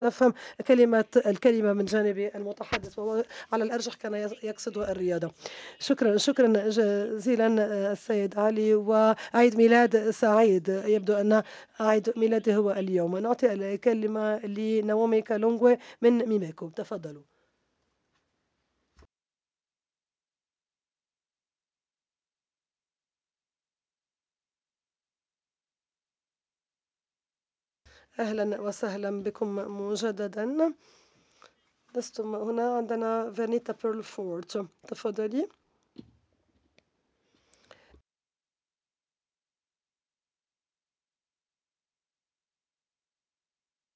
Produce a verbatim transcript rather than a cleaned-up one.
نفهم كلمة الكلمة من جانب المتحدث، وهو على الأرجح كان يص يقصد الرياضة. شكرًا، شكرًا جزيلًا السيد علي، وعيد ميلاد سعيد. يبدو أن عيد ميلاده هو اليوم. نعطي الكلمة لناومي كالونجوي من ميميكو، تفضلوا. أهلًا وسهلًا بكم مجددًا. لستم هنا، عندنا فانيتا بيرلفورد، تفضلي.